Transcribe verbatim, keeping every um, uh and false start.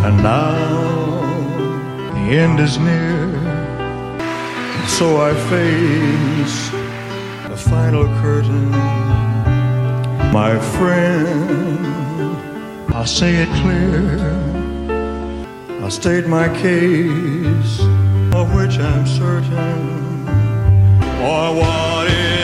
And now the end is near, and so I face the final curtain. My friend, I'll say it clear, I'll state my case, of which I'm certain. Or what is